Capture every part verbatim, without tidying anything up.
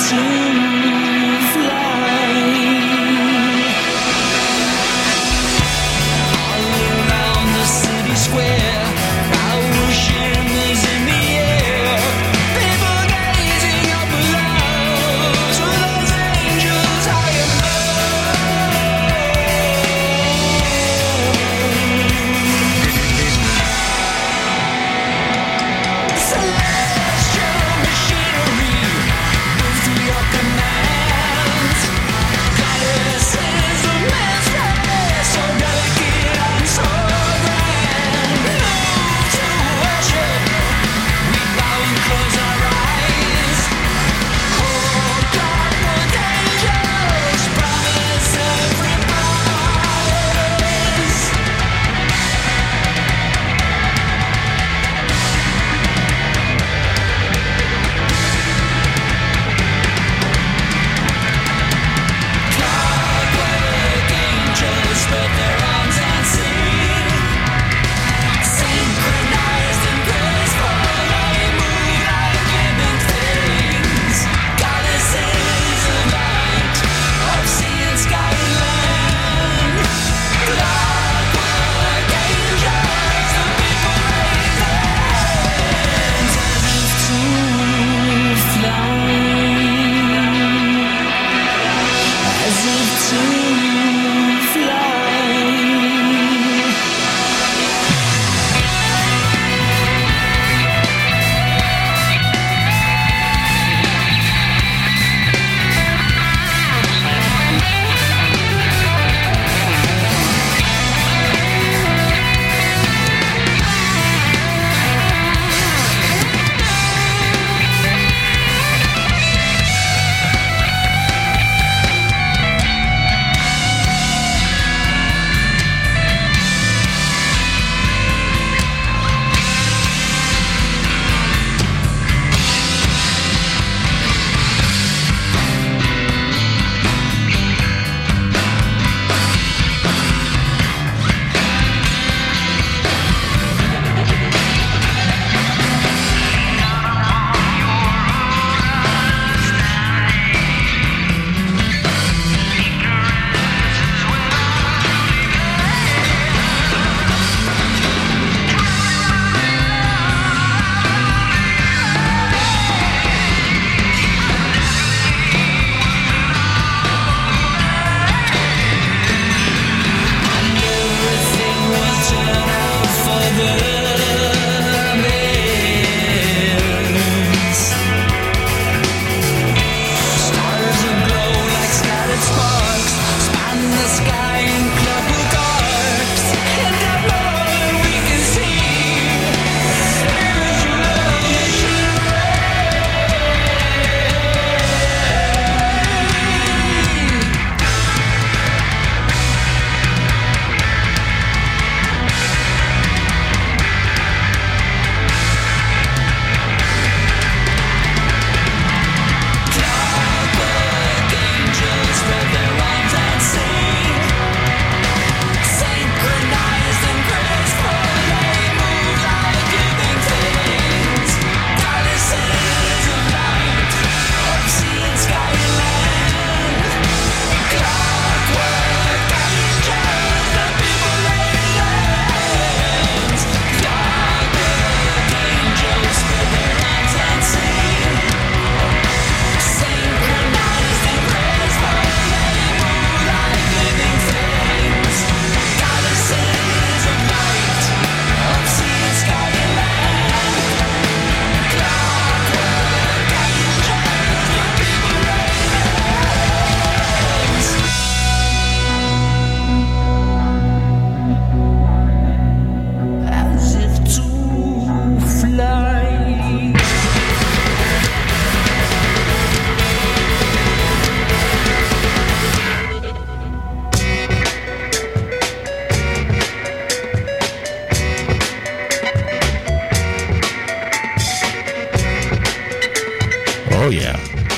Oh, yeah.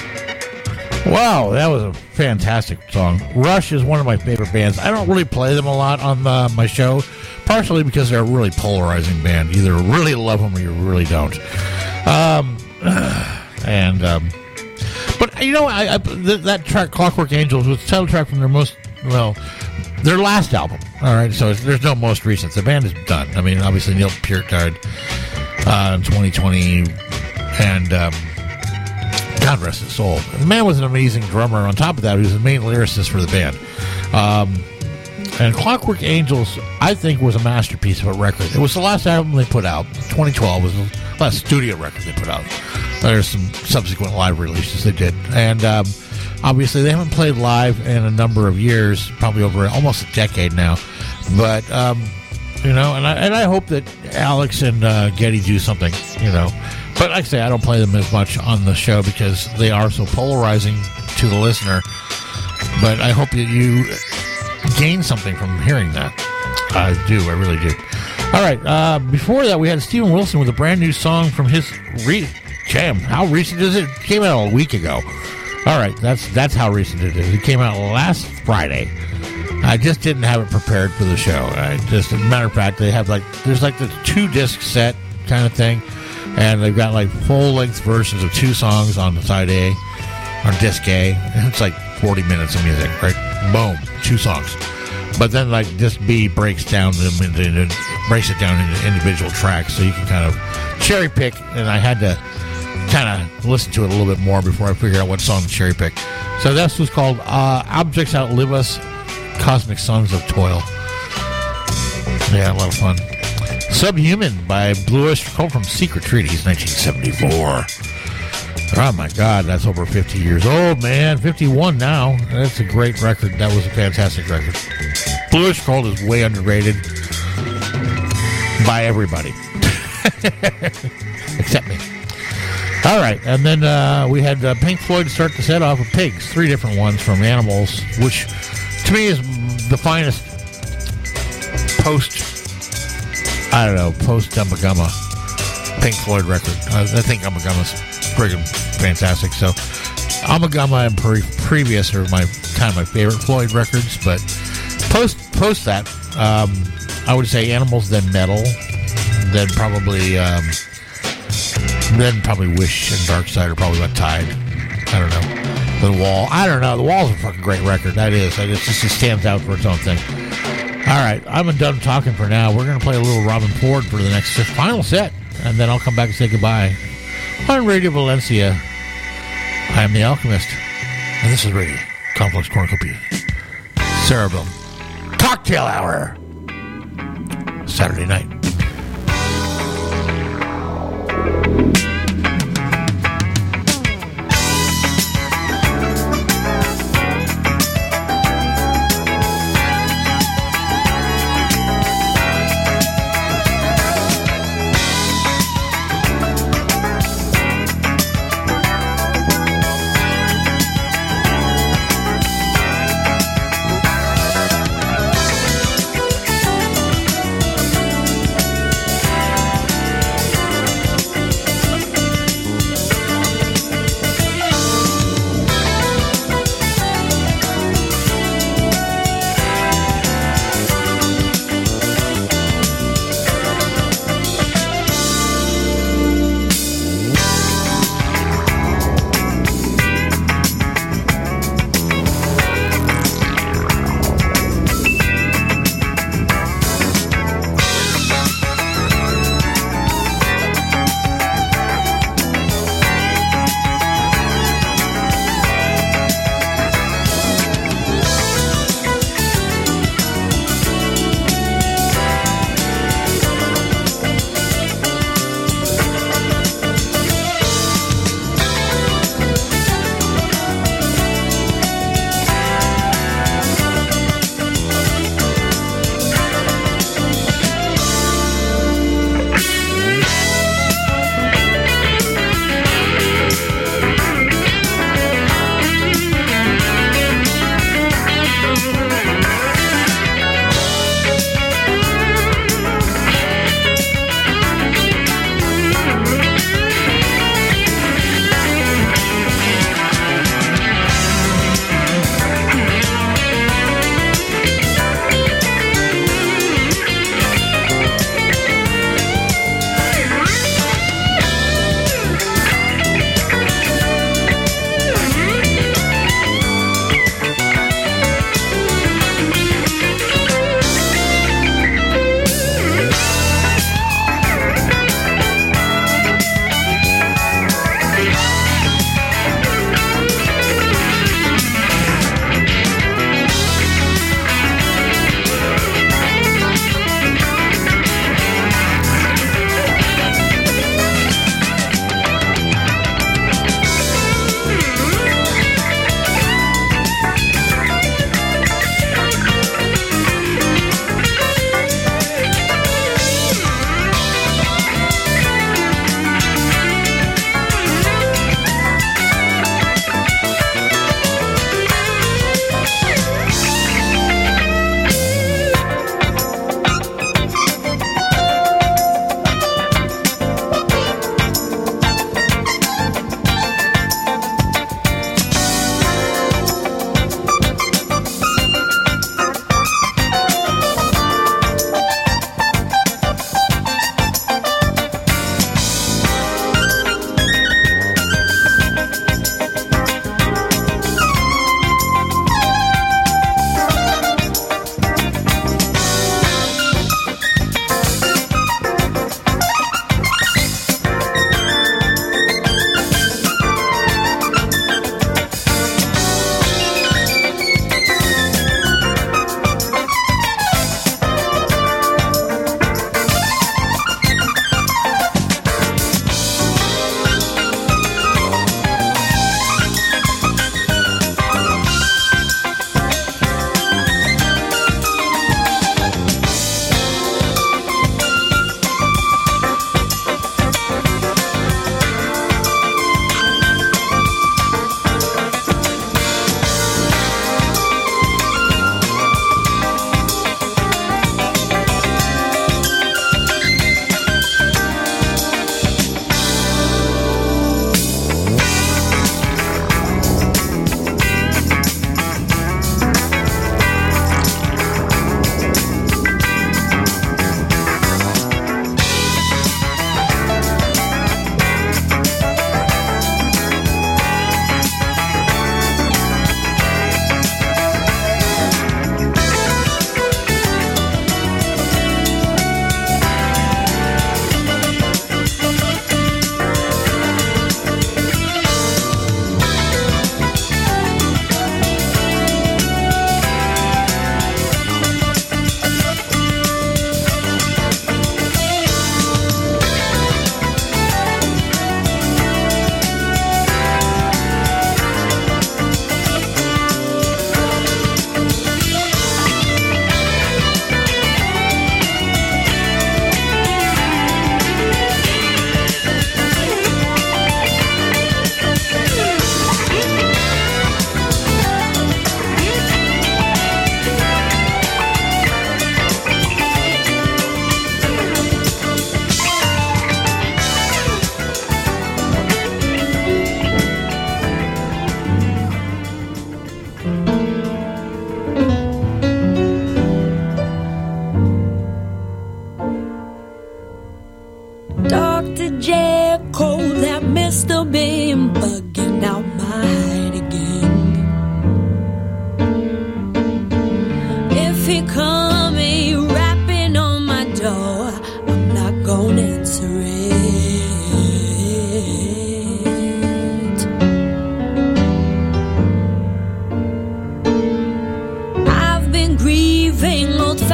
Wow, that was a fantastic song. Rush is one of my favorite bands. I don't really play them a lot on the, my show, partially because they're a really polarizing band. Either really love them or you really don't. Um, and, um, but you know, I, I th- that track, Clockwork Angels, was the title track from their most, well, their last album. All right, so it's, there's no most recent. The band is done. I mean, obviously Neil Peart died uh, in twenty twenty, and um, God rest his soul. The man was an amazing drummer. On top of that, he was the main lyricist for the band. Um, and Clockwork Angels, I think, was a masterpiece of a record. It was the last album they put out. twenty twelve was the last studio record they put out. There's some subsequent live releases they did. And um, obviously, they haven't played live in a number of years, probably over almost a decade now. But, um, you know, and I, and I hope that Alex and uh, Geddy do something, you know. But like I say, I don't play them as much on the show because they are so polarizing to the listener. But I hope that you gain something from hearing that. I do. I really do. All right. Uh, before that, we had Steven Wilson with a brand new song from his re- jam. How recent is it? It came out a week ago. All right. That's that's how recent it is. It came out last Friday. I just didn't have it prepared for the show. I just, as a matter of fact, they have like, there's like the two disc set kind of thing. And they've got like full length versions of two songs on the side A, on disc A. And it's like forty minutes of music, right? Boom. Two songs. But then, like, disc B breaks down them into, into breaks it down into individual tracks, so you can kind of cherry pick. And I had to kind of listen to it a little bit more before I figured out what song to cherry pick. So this was called uh, "Objects Outlive Us: Cosmic Sons of Toil." Yeah, a lot of fun. "Subhuman" by Blue Oyster Cult from Secret Treaties, nineteen seventy-four. Oh, my God, that's over fifty years old, man. fifty-one now. That's a great record. That was a fantastic record. Blue Oyster Cult is way underrated by everybody. Except me. All right, and then uh, we had uh, Pink Floyd to start the set off with Pigs. Three different ones from Animals, which to me is the finest post, I don't know, post Gumma Gumma Pink Floyd record. I, I think Gumma Gumma's friggin' fantastic. So Amagama and pre- previous are my kind of my favorite Floyd records, but post post that, um, I would say Animals, then Metal, then probably um, then probably Wish and Dark Side are probably what tied. I don't know. The Wall. I don't know. The Wall's a fucking great record. That is. It just it stands out for its own thing. All right, I'm done talking for now. We're going to play a little Robin Ford for the next final set, and then I'll come back and say goodbye. On Radio Valencia, I am the Alchemist, and this is Radio Complex Cornucopia. Cerebellum Cocktail Hour, Saturday night.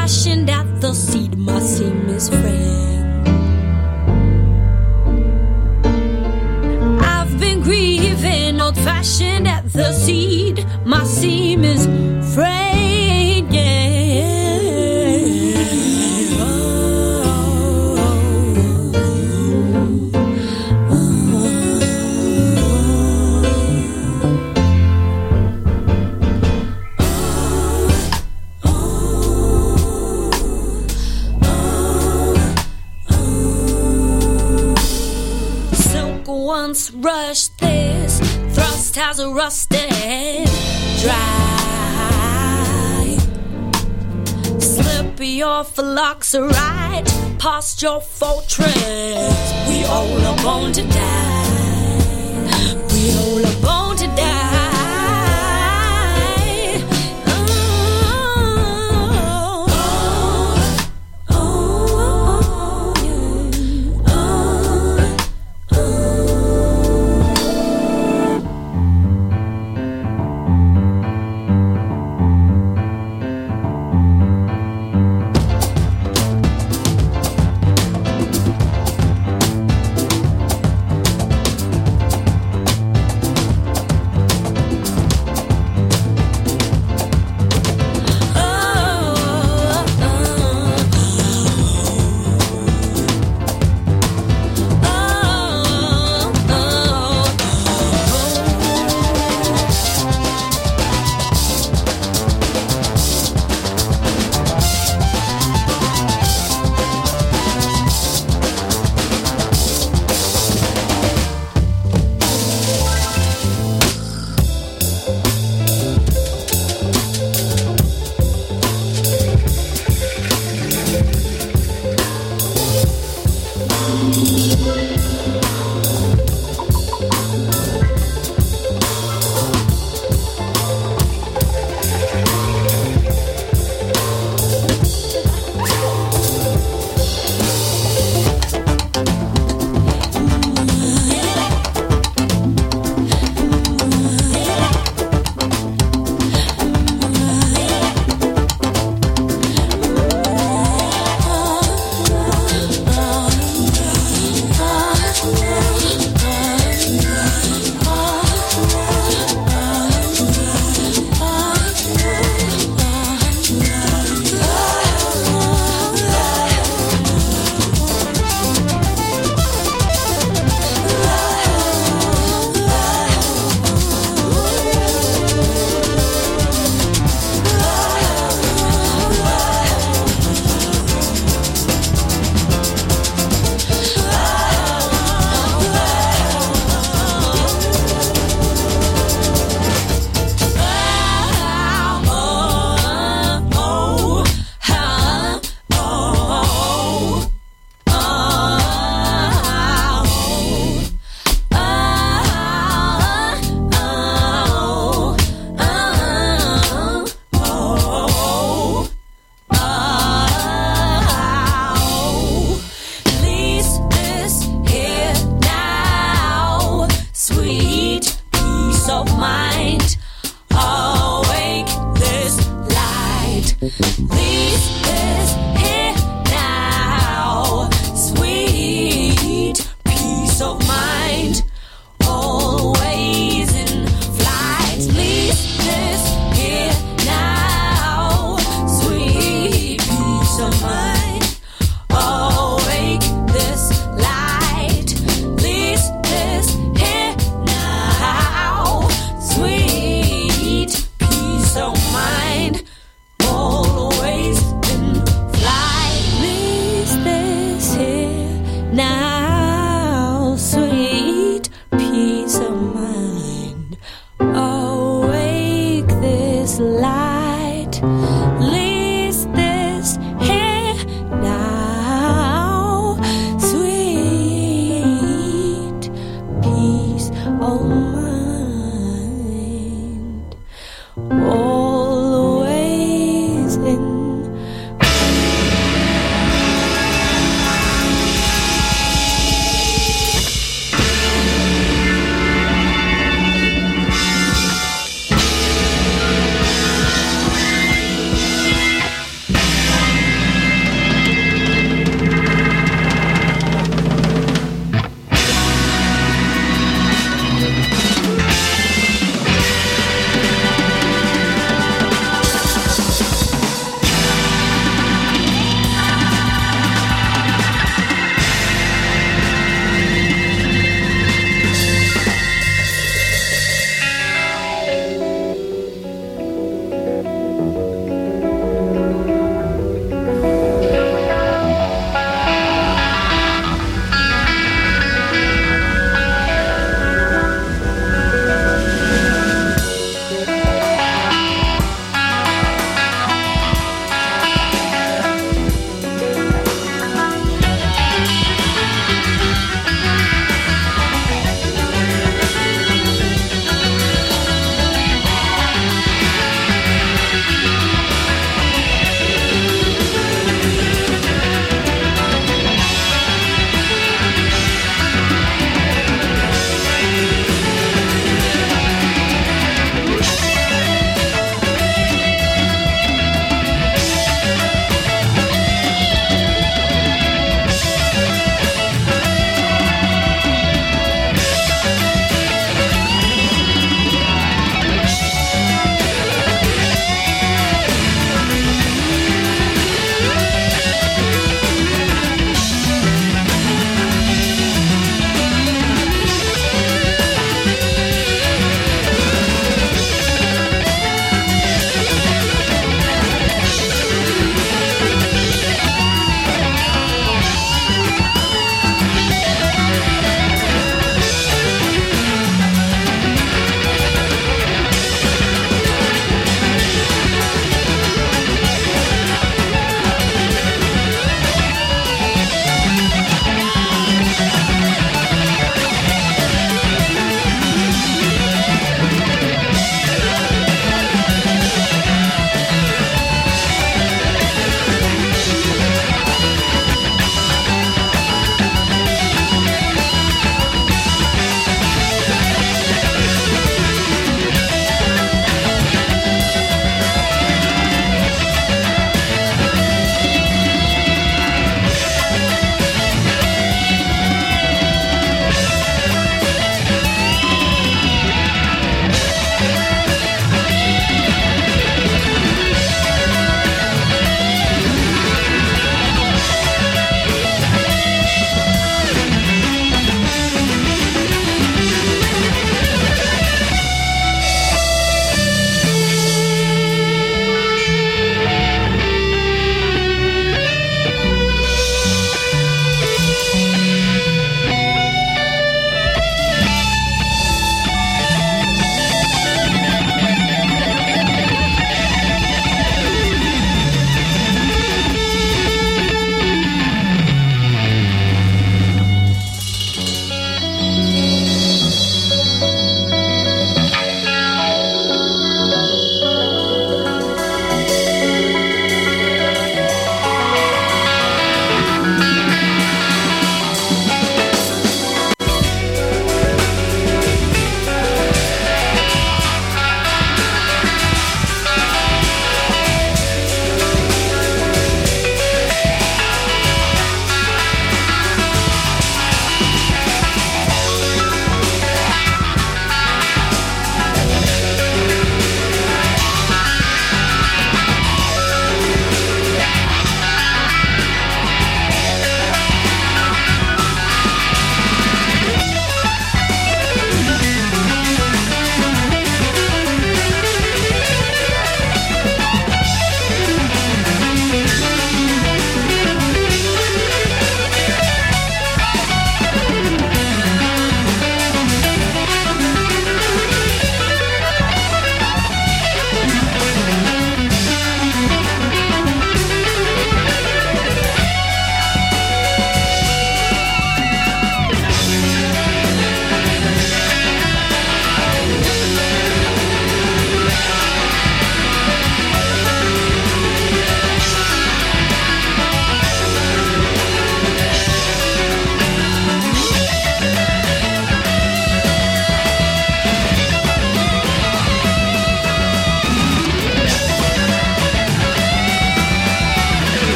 old-fashioned at the seed, my seamless friend. I've been grieving, old-fashioned at the seed, my seamless friend, yeah. Once rushed this, thrust has a rusted dry. Slippy off a locks are right past your fortress. We all are born to die. We all are born to die.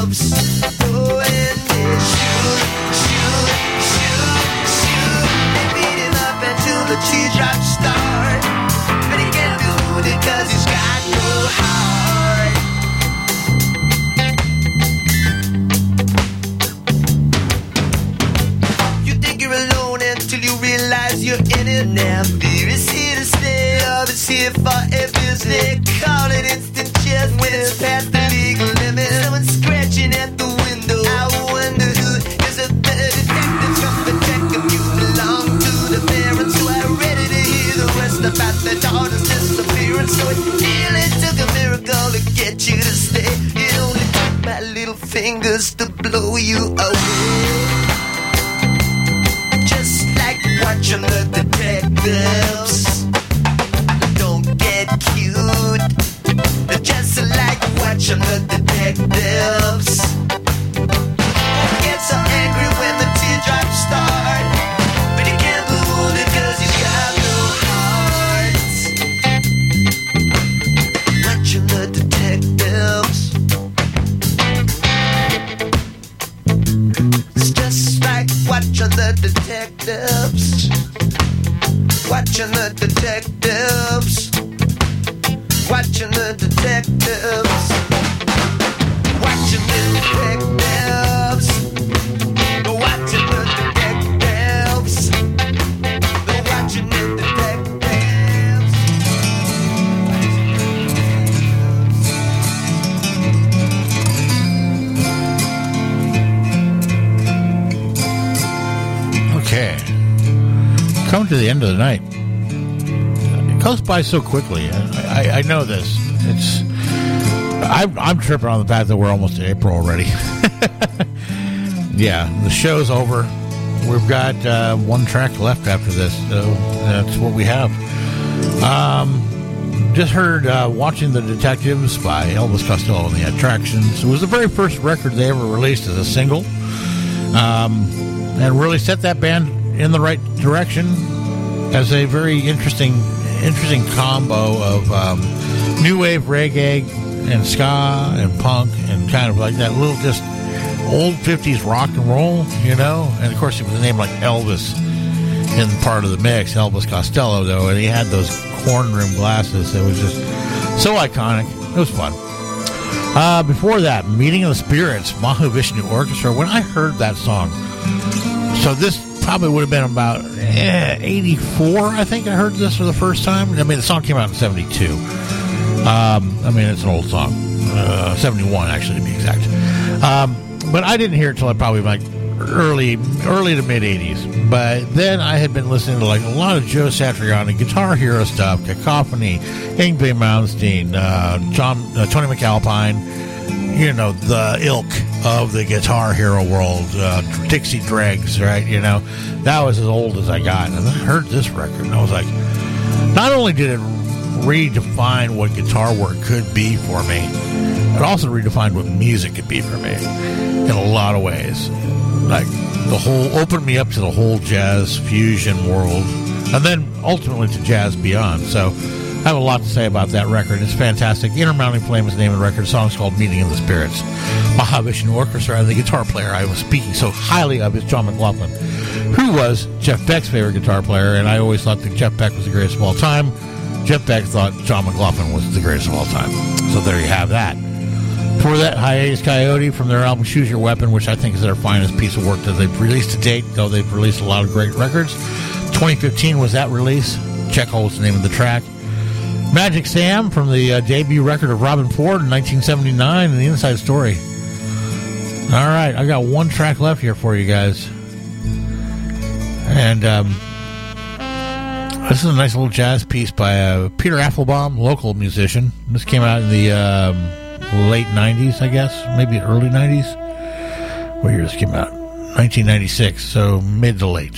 dubs. Oh, and they shoot, shoot, shoot, shoot. They beat him up until the teardrops start. But he can't do it cause he's got no heart. You think you're alone until you realize you're in it now. Fear is here to stay, love is here forever. They call it instant chess when it's past the legal limit. Someone's scratching at the window. I wonder who is a better detective from the tech if you belong to the parents who are ready to hear the rest about their daughter's disappearance. So it really took a miracle to get you to stay. It only took my little fingers to blow you away. Just like watching the detectives. Don't get cute. Just like watching the detectives. Get so angry when the teardrops start. But he can't hold it cause he's got no heart. Watching the detectives. It's just like watching the detectives. Watching the detectives. Watching the detectives. Watching the detectives. Watching the detectives. Watching the detectives. Okay. Come to the end of the night. It goes by so quickly. I, I, I know this. It's I'm, I'm tripping on the fact that we're almost in April already. Yeah, the show's over. We've got uh, one track left after this, so that's what we have. Um, just heard uh, Watching the Detectives by Elvis Costello and the Attractions. It was the very first record they ever released as a single, um, and really set that band in the right direction as a very interesting interesting combo of um, new wave reggae and ska and punk and kind of like that little just old fifties rock and roll, you know. And of course, it was a name like Elvis in part of the mix, Elvis Costello, though, and he had those horn rim glasses. It was just so iconic. It was fun. Uh, before that, Meeting of the Spirits, Mahavishnu Orchestra. When I heard that song, so this probably would have been about eh, eighty-four, I think I heard this for the first time. I mean, the song came out in seventy-two. Um, I mean, it's an old song. Uh, seventy-one, actually, to be exact. Um, but I didn't hear it until I probably like early early to mid-eighties. But then I had been listening to like a lot of Joe Satriani, Guitar Hero stuff, Cacophony, Yngwie Malmsteen, uh, John, uh, Tony McAlpine, you know, the ilk of the Guitar Hero world, uh, Dixie Dregs, right? You know, that was as old as I got. And I heard this record, and I was like, not only did it redefine what guitar work could be for me, it also redefined what music could be for me in a lot of ways. Like, the whole, opened me up to the whole jazz fusion world, and then ultimately to jazz beyond. So I have a lot to say about that record. It's fantastic. Intermounting Flame is the name of the record. The song's called Meeting of the Spirits. Mahavishnu Orchestra, and the guitar player I was speaking so highly of is John McLaughlin, who was Jeff Beck's favorite guitar player, and I always thought that Jeff Beck was the greatest of all time. Jeff Beck thought John McLaughlin was the greatest of all time. So there you have that. Before that, Hiatus Coyote from their album Choose Your Weapon, which I think is their finest piece of work that they've released to date, though they've released a lot of great records. twenty fifteen was that release. Checkhole is the name of the track. Magic Sam from the uh, debut record of Robben Ford in nineteen seventy-nine, and the Inside Story. All right, I got one track left here for you guys. And um, this is a nice little jazz piece by uh, Peter Applebaum, local musician. This came out in the um, late nineties, I guess, maybe early nineties. What year this came out? nineteen ninety-six, so mid to late.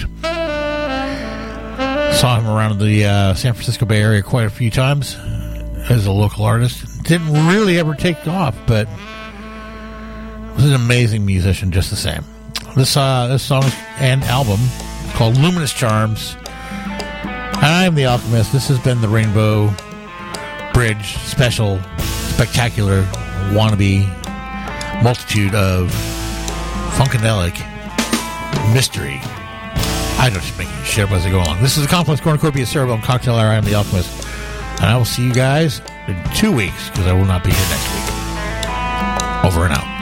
Saw him around the uh, San Francisco Bay Area quite a few times as a local artist. Didn't really ever take off, but was an amazing musician just the same. This uh, this song and album is called Luminous Charms. I am the Alchemist. This has been the Rainbow Bridge special, spectacular, wannabe multitude of funkadelic mystery. I don't just making shit up as I go along. This is a Complex Cornucopia Cerebellum Cocktail Hour. I am the Alchemist. And I will see you guys in two weeks because I will not be here next week. Over and out.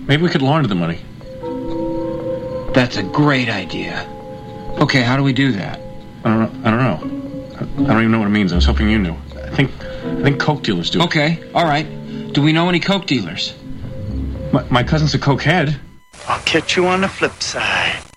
Maybe we could launder the money. That's a great idea. Okay, how do we do that? I don't know. I don't know. I don't even know what it means. I was hoping you knew. I think I think coke dealers do it. Okay, all right. Do we know any coke dealers? My, my cousin's a cokehead. I'll catch you on the flip side.